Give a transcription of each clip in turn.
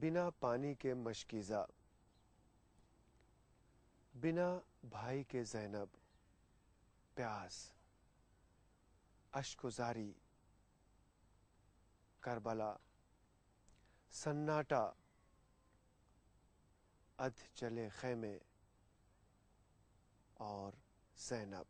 بنا پانی کے مشکیزہ، بنا بھائی کے زینب، پیاس، اشک و زاری، کربلا، سناٹا، ادھ چلے خیمے اور زینب۔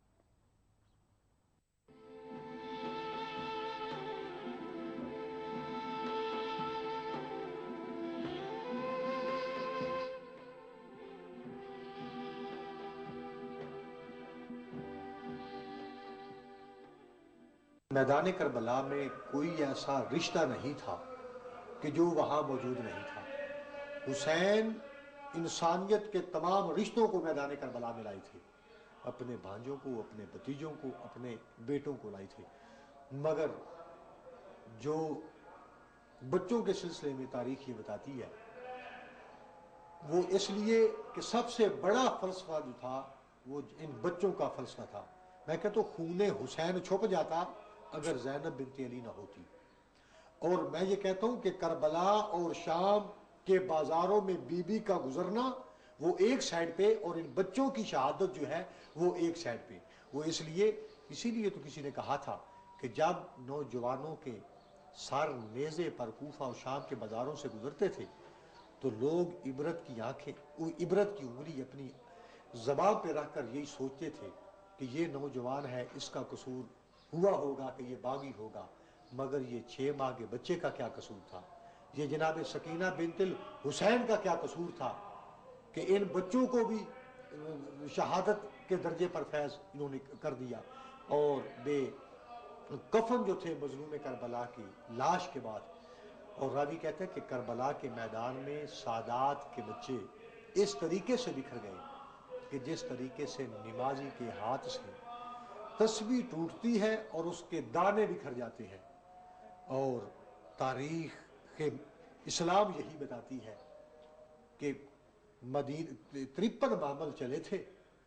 میدان کربلا میں کوئی ایسا رشتہ نہیں تھا کہ جو وہاں موجود نہیں تھا۔ حسین انسانیت کے تمام رشتوں کو میدان کربلا میں لائے تھے، اپنے بھانجوں کو، اپنے بھتیجوں کو، اپنے بیٹوں کو لائے تھے، مگر جو بچوں کے سلسلے میں تاریخ یہ بتاتی ہے وہ اس لیے کہ سب سے بڑا فلسفہ جو تھا وہ ان بچوں کا فلسفہ تھا۔ میں کہتا ہوں خون حسین چھپ جاتا اگر زینب بنت علی نہ ہوتی، اور میں یہ کہتا ہوں کہ کربلا اور شام کے بازاروں میں بی بی کا گزرنا وہ ایک سائڈ پہ، اور ان بچوں کی شہادت جو ہے وہ ایک سائڈ پہ۔ وہ اسی لیے تو کسی نے کہا تھا کہ جب نوجوانوں کے سر نیزے پر کوفہ اور شام کے بازاروں سے گزرتے تھے تو لوگ عبرت کی آنکھیں، عبرت کی انگلی اپنی زبان پہ رکھ کر یہی سوچتے تھے کہ یہ نوجوان ہے، اس کا قصور ہوا ہوگا کہ یہ باغی ہوگا، مگر یہ 6 ماہ کے بچے کا کیا قصور تھا؟ یہ جناب سکینہ بنت الحسین کا کیا قصور تھا کہ ان بچوں کو بھی شہادت کے درجے پر فیض انہوں نے کر دیا؟ اور بے کفن جو تھے مظلوم کربلا کی لاش کے بعد، اور راوی کہتے ہیں کہ کربلا کے میدان میں سادات کے بچے اس طریقے سے بکھر گئے کہ جس طریقے سے نمازی کے ہاتھ سے تسبیح ٹوٹتی ہے اور اس کے دانے بکھر جاتے ہیں۔ اور تاریخ اسلام یہی بتاتی ہے کہ 53 معامل چلے تھے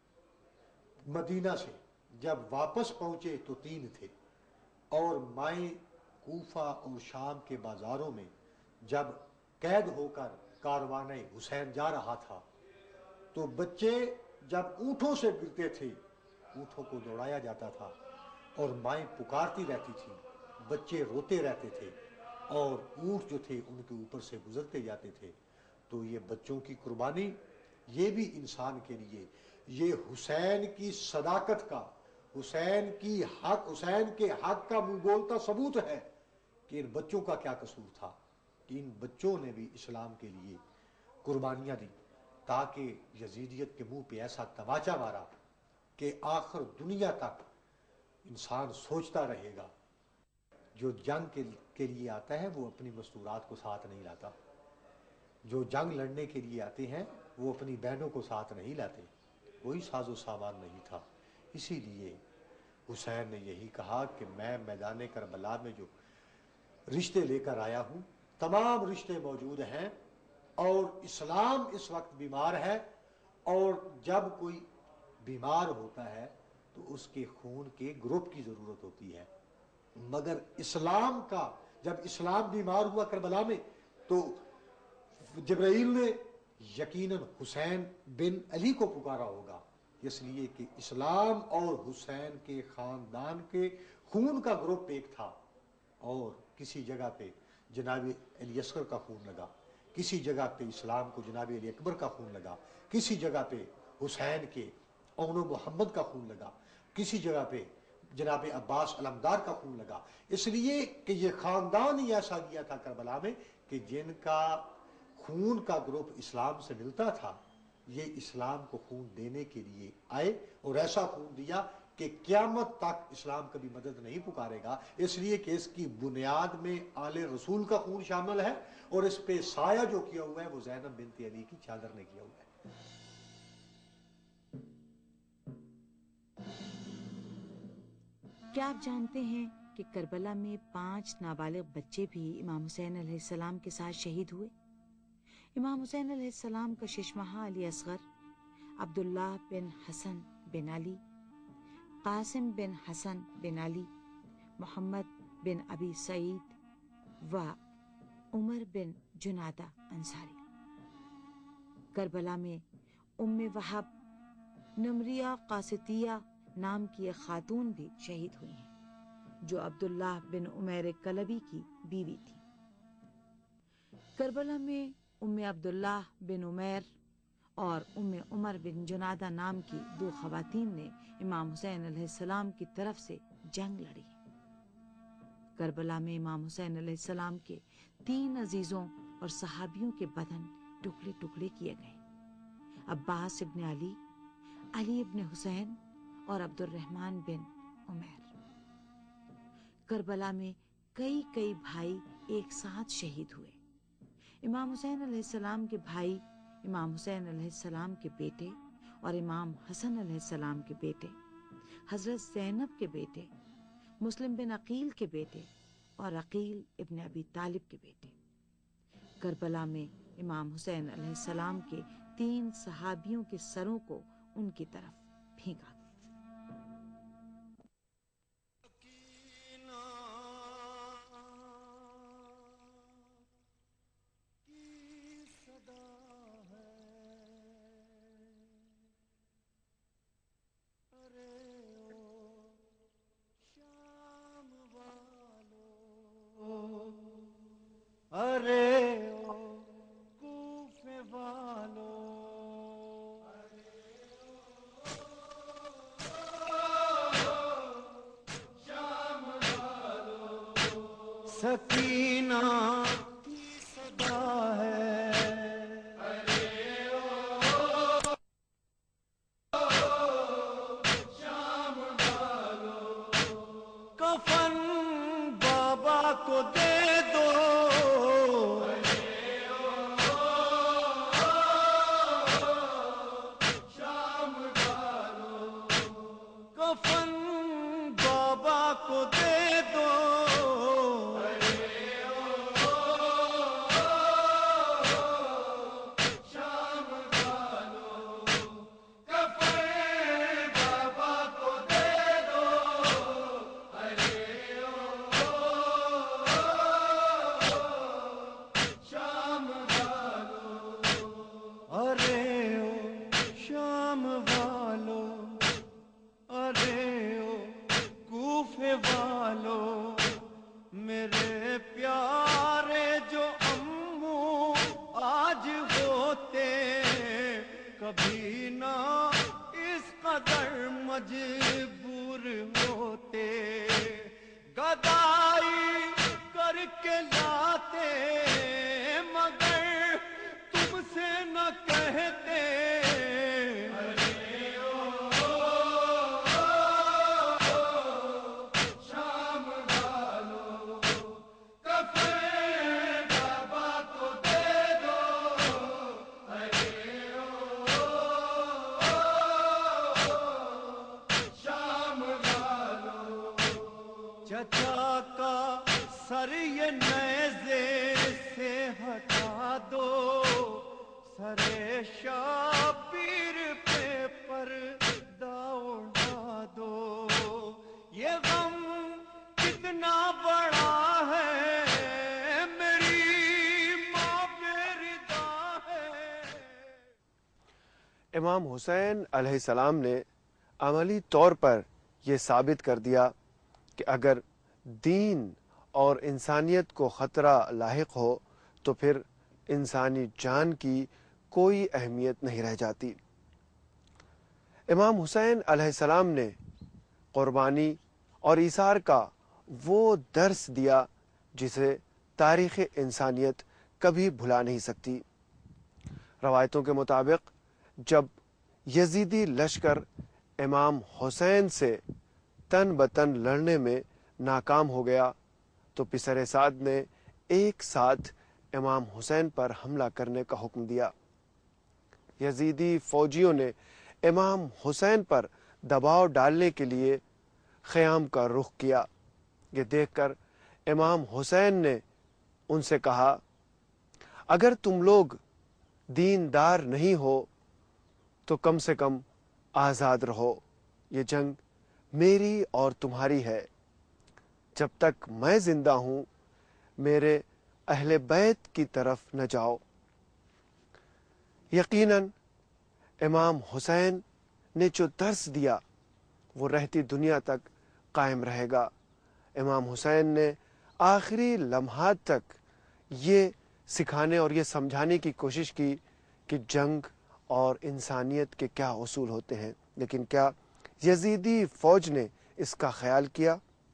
مدینہ سے، جب واپس پہنچے تو 3 تھے، اور مائیں کوفہ اور شام کے بازاروں میں جب قید ہو کر کاروان حسین جا رہا تھا تو بچے جب اونٹوں سے گرتے تھے، اونٹوں کو دوڑایا جاتا تھا اور مائیں پکارتی رہتی تھی، بچے روتے رہتے تھے اور اونٹ جو تھے ان کے اوپر سے گزرتے جاتے تھے۔ تو یہ بچوں کی قربانی یہ بھی انسان کے لیے، یہ حسین کی صداقت کا، حسین کے حق کا منہ بولتا ثبوت ہے کہ ان بچوں کا کیا قصور تھا کہ ان بچوں نے بھی اسلام کے لیے قربانیاں دی، تاکہ یزیدیت کے منہ پہ ایسا تماچا مارا کہ آخر دنیا تک انسان سوچتا رہے گا۔ جو جنگ کے لیے آتا ہے وہ اپنی مستورات کو ساتھ نہیں لاتا، جو جنگ لڑنے کے لیے آتے ہیں وہ اپنی بہنوں کو ساتھ نہیں لاتے، کوئی ساز و سامان نہیں تھا۔ اسی لیے حسین نے یہی کہا کہ میں میدان کربلا میں جو رشتے لے کر آیا ہوں تمام رشتے موجود ہیں، اور اسلام اس وقت بیمار ہے، اور جب کوئی بیمار ہوتا ہے تو اس کے خون کے گروپ کی ضرورت ہوتی ہے، مگر اسلام کا جب اسلام بیمار ہوا کربلا میں تو جبرائیل نے یقیناً حسین بن علی کو پکارا ہوگا، اس لیے کہ اسلام اور حسین کے خاندان کے خون کا گروپ ایک تھا۔ اور کسی جگہ پہ جناب علی اصغر کا خون لگا، کسی جگہ پہ اسلام کو جناب علی اکبر کا خون لگا، کسی جگہ پہ حسین کے اون و محمد کا خون لگا، کسی جگہ پہ جناب عباس علمدار کا خون لگا، اس لیے کہ یہ خاندان ہی ایسا گیا تھا کربلا میں کہ جن کا خون کا گروپ اسلام سے ملتا تھا، یہ اسلام کو خون دینے کے لیے آئے اور ایسا خون دیا کہ قیامت تک اسلام کبھی مدد نہیں پکارے گا، اس لیے کہ اس کی بنیاد میں آل رسول کا خون شامل ہے، اور اس پہ سایہ جو کیا ہوا ہے وہ زینب بنت علی کی چادر نے کیا ہوا ہے۔ کیا آپ جانتے ہیں کہ کربلا میں 5 نابالغ بچے بھی امام حسین علیہ السلام کے ساتھ شہید ہوئے؟ امام حسین علیہ السلام کا ششمہا علی اصغر، عبداللہ بن حسن بن علی، قاسم بن حسن بن علی، محمد بن ابی سعید و عمر بن جنادہ انصاری۔ کربلا میں ام وہب نمریہ قاسطیہ نام کی ایک خاتون بھی شہید ہوئی ہیں، جو عبداللہ بن عمیر کلبی کی بیوی تھی۔ کربلا میں ام عبداللہ بن عمیر اور ام عمر بن جنادہ نام کی 2 خواتین نے امام حسین علیہ السلام کی طرف سے جنگ لڑی۔ کربلا میں امام حسین علیہ السلام کے 3 عزیزوں اور صحابیوں کے بدن ٹکڑے ٹکڑے کیے گئے: عباس ابن علی، علی ابن حسین اور عبد الرحمن بن عمیر۔ کربلا میں کئی بھائی ایک ساتھ شہید ہوئے۔ امام حسین علیہ السلام کے بھائی امام حسین علیہ السلام کے بیٹے اور امام حسن علیہ السلام کے بیٹے، حضرت زینب کے بیٹے، مسلم بن عقیل کے بیٹے اور عقیل ابن ابی طالب کے بیٹے۔ کربلا میں امام حسین علیہ السلام کے 3 صحابیوں کے سروں کو ان کی طرف پھینکا۔ ارے او کوفے والو، شام والو، سکینہ کی صدا ہے۔ ارے او شام والو، کفن بابا کو دے دو۔ کفن بابا کو دے دو۔ شام والو، کفن بابا کو دے دو۔ شام والو، ارے او شام والو، ارے او کوفے والو، میرے پیارے جو امو آج ہوتے، کبھی نہ اس قدر مجبور ہوتے۔ گدائی کر کے لاتے، مگر تم سے نہ کہتے۔ چچا کا سر یہ نیزے سے ہٹا دو، سر شابیر پہ پردہ اڑا دو۔ یہ غم کتنا بڑا ہے، میری ماں بے ردا ہے۔ امام حسین علیہ السلام نے عملی طور پر یہ ثابت کر دیا کہ اگر دین اور انسانیت کو خطرہ لاحق ہو تو پھر انسانی جان کی کوئی اہمیت نہیں رہ جاتی۔ امام حسین علیہ السلام نے قربانی اور ایثار کا وہ درس دیا جسے تاریخ انسانیت کبھی بھلا نہیں سکتی۔ روایتوں کے مطابق جب یزیدی لشکر امام حسین سے تن بتن لڑنے میں ناکام ہو گیا تو پسر سعد نے ایک ساتھ امام حسین پر حملہ کرنے کا حکم دیا۔ یزیدی فوجیوں نے امام حسین پر دباؤ ڈالنے کے لیے خیام کا رخ کیا۔ یہ دیکھ کر امام حسین نے ان سے کہا، اگر تم لوگ دیندار نہیں ہو تو کم سے کم آزاد رہو۔ یہ جنگ میری اور تمہاری ہے۔ جب تک میں زندہ ہوں میرے اہل بیت کی طرف نہ جاؤ۔ یقیناً امام حسین نے جو درس دیا وہ رہتی دنیا تک قائم رہے گا۔ امام حسین نے آخری لمحات تک یہ سکھانے اور یہ سمجھانے کی کوشش کی کہ جنگ اور انسانیت کے کیا اصول ہوتے ہیں، لیکن کیا یزیدی فوج نے اس کا خیال کیا؟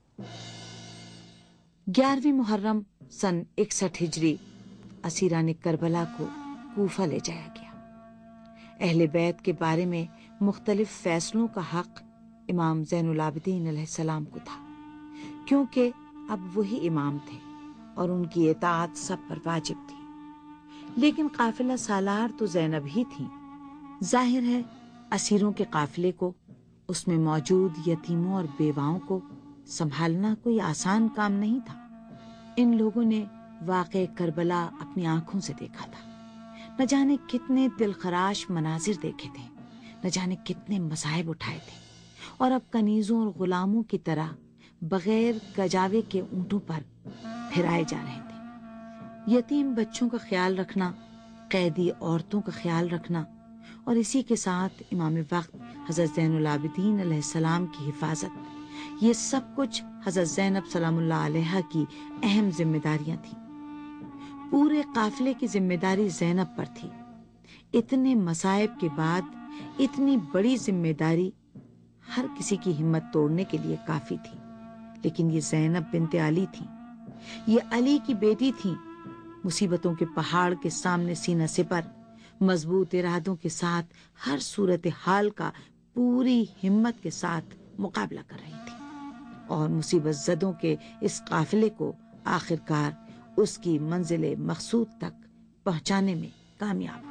11ویں محرم سن 61 ہجری اسیران کربلا کو کوفہ لے جایا گیا۔ اہل بیت کے بارے میں مختلف فیصلوں کا حق امام زین العابدین علیہ السلام کو تھا، کیونکہ اب وہی امام تھے اور ان کی اطاعت سب پر واجب تھی۔ لیکن قافلہ سالار تو زینب ہی تھیں۔ ظاہر ہے اسیروں کے قافلے کو، اس میں موجود یتیموں اور بیواؤں کو سنبھالنا کوئی آسان کام نہیں تھا۔ ان لوگوں نے واقع کربلا اپنی آنکھوں سے دیکھا تھا، نہ جانے کتنے دلخراش مناظر دیکھے تھے، نہ جانے کتنے مصائب اٹھائے تھے، اور اب کنیزوں اور غلاموں کی طرح بغیر کجاوے کے اونٹوں پر پھرائے جا رہے تھے۔ یتیم بچوں کا خیال رکھنا، قیدی عورتوں کا خیال رکھنا، اور اسی کے ساتھ امام وقت حضرت زین العابدین علیہ السلام کی حفاظت، یہ سب کچھ حضرت زینب سلام اللہ علیہا کی اہم ذمہ داریاں تھیں۔ پورے قافلے کی ذمہ داری زینب پر تھی۔ اتنے مصائب کے بعد اتنی بڑی ذمہ داری ہر کسی کی ہمت توڑنے کے لیے کافی تھی، لیکن یہ زینب بنت علی تھیں، یہ علی کی بیٹی تھیں۔ مصیبتوں کے پہاڑ کے سامنے سینہ سپر، مضبوط ارادوں کے ساتھ ہر صورت حال کا پوری ہمت کے ساتھ مقابلہ کر رہی تھی، اور مصیبت زدوں کے اس قافلے کو آخرکار اس کی منزل مقصود تک پہنچانے میں کامیاب ہوئی۔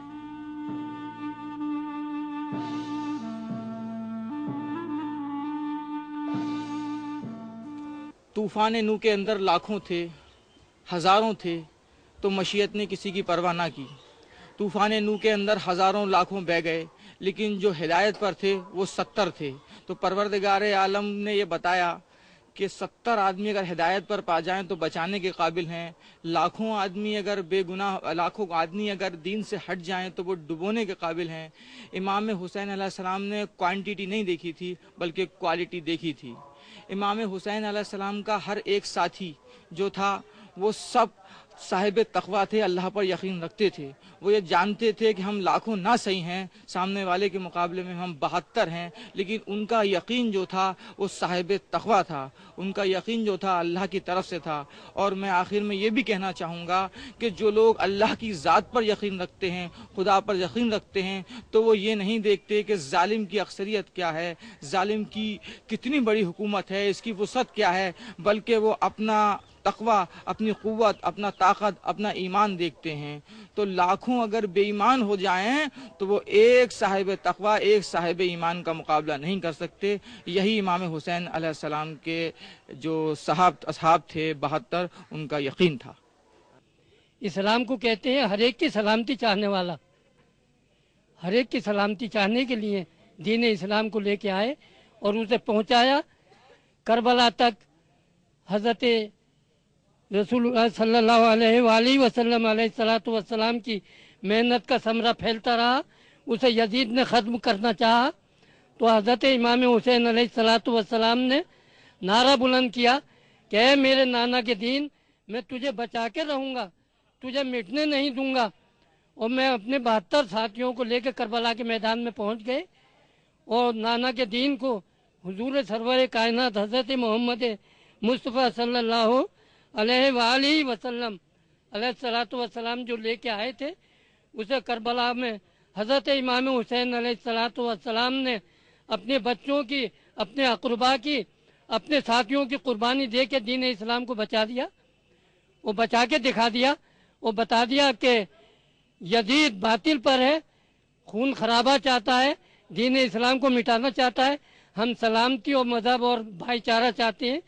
طوفان نو کے اندر لاکھوں تھے، ہزاروں تھے، تو مشیت نے کسی کی پرواہ نہ کی۔ طوفان نو کے اندر ہزاروں لاکھوں بہ گئے، لیکن جو ہدایت پر تھے وہ 70 تھے۔ تو پروردگار عالم نے یہ بتایا کہ 70 آدمی اگر ہدایت پر پا جائیں تو بچانے کے قابل ہیں، لاکھوں آدمی اگر بے گناہ، لاکھوں آدمی اگر دین سے ہٹ جائیں تو وہ ڈبونے کے قابل ہیں۔ امام حسین علیہ السلام نے کوانٹیٹی نہیں دیکھی تھی بلکہ کوالٹی دیکھی تھی۔ امام حسین علیہ السلام کا ہر ایک ساتھی جو تھا وہ سب صاحب تقویٰ تھے، اللہ پر یقین رکھتے تھے۔ وہ یہ جانتے تھے کہ ہم لاکھوں نہ صحیح ہیں، سامنے والے کے مقابلے میں ہم 72 ہیں، لیکن ان کا یقین جو تھا وہ صاحب تقویٰ تھا، ان کا یقین جو تھا اللہ کی طرف سے تھا۔ اور میں آخر میں یہ بھی کہنا چاہوں گا کہ جو لوگ اللہ کی ذات پر یقین رکھتے ہیں، خدا پر یقین رکھتے ہیں، تو وہ یہ نہیں دیکھتے کہ ظالم کی اکثریت کیا ہے، ظالم کی کتنی بڑی حکومت ہے، اس کی وسعت کیا ہے، بلکہ وہ اپنا تقویٰ، اپنی قوت، اپنا طاقت، اپنا ایمان دیکھتے ہیں۔ تو لاکھوں اگر بے ایمان ہو جائیں تو وہ ایک صاحب تقویٰ، ایک صاحب ایمان کا مقابلہ نہیں کر سکتے۔ یہی امام حسین علیہ السلام کے جو اصحاب تھے 72، ان کا یقین تھا۔ اسلام کو کہتے ہیں ہر ایک کی سلامتی چاہنے والا، ہر ایک کی سلامتی چاہنے کے لیے دین اسلام کو لے کے آئے اور اسے پہنچایا کربلا تک۔ حضرت رسول اللہ صلی اللہ علیہ وآلہ وسلم علیہ السلام کی محنت کا ثمرہ پھیلتا رہا، اسے یزید نے ختم کرنا چاہا تو حضرت امام حسین علیہ السلام نے نعرہ بلند کیا کہ اے میرے نانا کے دین، میں تجھے بچا کے رہوں گا، تجھے مٹنے نہیں دوں گا۔ اور میں اپنے 72 ساتھیوں کو لے کے کربلا کے میدان میں پہنچ گئے اور نانا کے دین کو حضور سرور کائنات حضرت محمد مصطفیٰ صلی اللہ علیہ وآلہ وسلم علیہ السلام جو لے کے آئے تھے، اسے کربلا میں حضرت امام حسین علیہ السلام نے اپنے بچوں کی، اپنے اقربا کی، اپنے ساتھیوں کی قربانی دے کے دین اسلام کو بچا دیا۔ وہ بچا کے دکھا دیا، وہ بتا دیا کہ یزید باطل پر ہے، خون خرابہ چاہتا ہے، دین اسلام کو مٹانا چاہتا ہے، ہم سلامتی اور مذہب اور بھائی چارہ چاہتے ہیں۔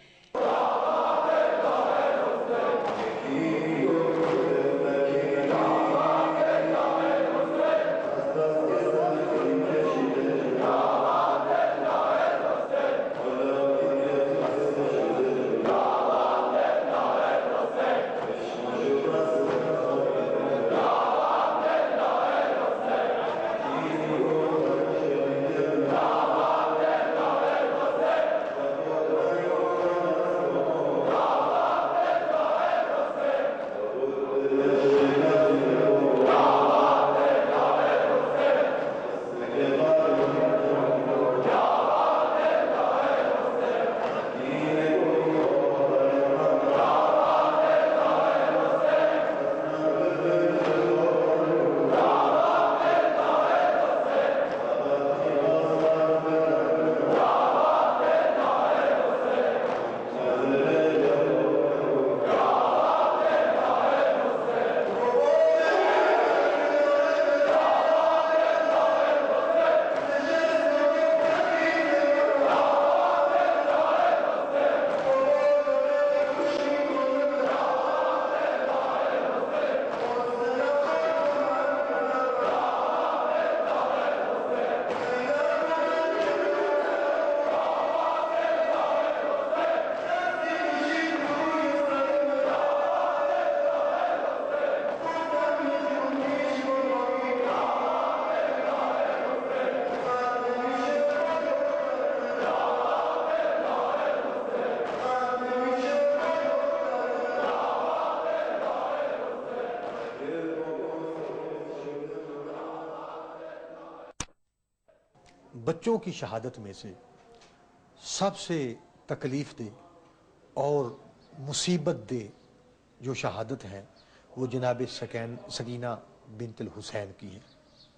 بچوں کی شہادت میں سے سب سے تکلیف دہ اور مصیبت دہ جو شہادت ہے وہ جناب سکینہ بنت الحسین کی ہے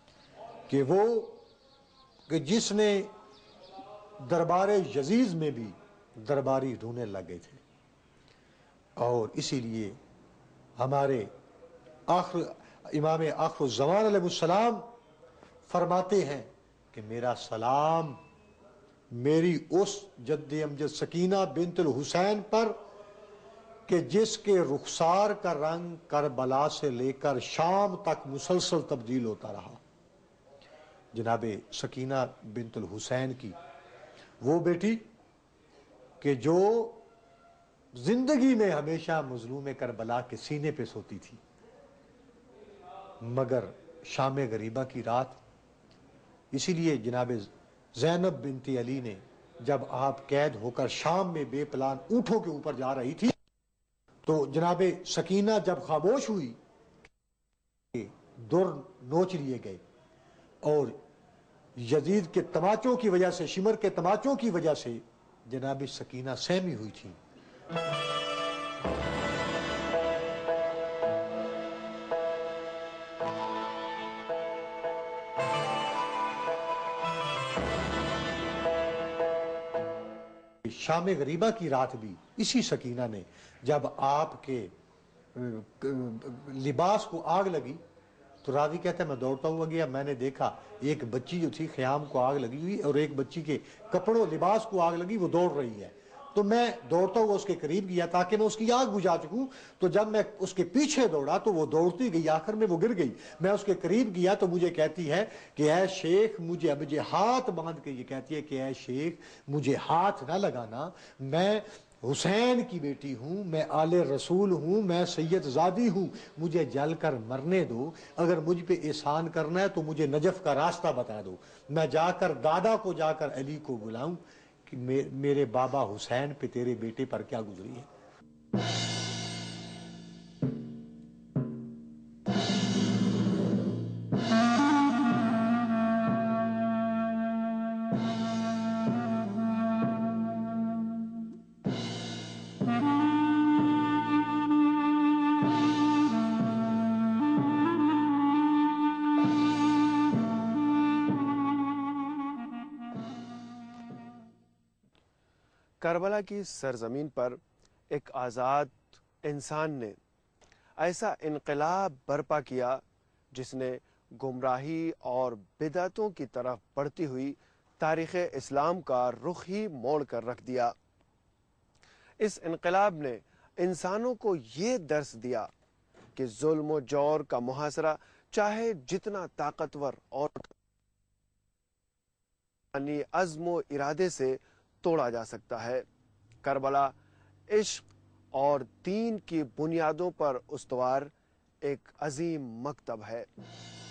کہ جس نے دربار یزید میں بھی درباری رونے لگ گئے تھے، اور اسی لیے ہمارے امام آخر الزمان علیہ السلام فرماتے ہیں کہ میرا سلام میری اس جد امجد سکینہ بنت الحسین پر کہ جس کے رخسار کا رنگ کربلا سے لے کر شام تک مسلسل تبدیل ہوتا رہا، جناب سکینہ بنت الحسین کی وہ بیٹی کہ جو زندگی میں ہمیشہ مظلوم کربلا کے سینے پہ سوتی تھی، مگر شام غریبہ کی رات، اسی لیے جناب زینب بنت علی نے جب آپ قید ہو کر شام میں بے پلان اونٹوں کے اوپر جا رہی تھی تو جناب سکینہ جب خاموش ہوئی، در نوچ لیے گئے اور یزید کے تماچوں کی وجہ سے، شمر کے تماچوں کی وجہ سے جناب سکینہ سہمی ہوئی تھی۔ شام غریبہ کی رات بھی اسی سکینہ نے جب آپ کے لباس کو آگ لگی تو راوی کہتا ہے میں دوڑتا ہوا گیا، میں نے دیکھا ایک بچی جو تھی خیام کو آگ لگی ہوئی اور ایک بچی کے کپڑوں لباس کو آگ لگی، وہ دوڑ رہی ہے، تو میں دوڑتا ہوا اس کے قریب گیا تاکہ میں اس کی آگ بجھا چکوں، تو جب میں اس کے پیچھے دوڑا تو وہ دوڑتی گئی، آخر میں وہ گر گئی، میں اس کے قریب گیا تو مجھے کہتی ہے کہ اے شیخ مجھے ہاتھ باندھ کے یہ کہتی ہے کہ اے شیخ مجھے ہاتھ نہ لگانا، میں حسین کی بیٹی ہوں، میں آل رسول ہوں، میں سید زادی ہوں، مجھے جل کر مرنے دو، اگر مجھ پہ احسان کرنا ہے تو مجھے نجف کا راستہ بتا دو، میں جا کر دادا کو جا کر علی کو بلاؤں کہ میرے بابا حسین پہ تیرے بیٹے پر کیا گزری ہے۔ کربلا کی سرزمین پر ایک آزاد انسان نے ایسا انقلاب برپا کیا جس نے گمراہی اور بدعتوں کی طرف بڑھتی ہوئی تاریخ اسلام کا رخ ہی موڑ کر رکھ دیا۔ اس انقلاب نے انسانوں کو یہ درس دیا کہ ظلم و جور کا محاصرہ چاہے جتنا طاقتور اور عزم و ارادے سے توڑا جا سکتا ہے۔ کربلا عشق اور دین کی بنیادوں پر استوار ایک عظیم مکتب ہے۔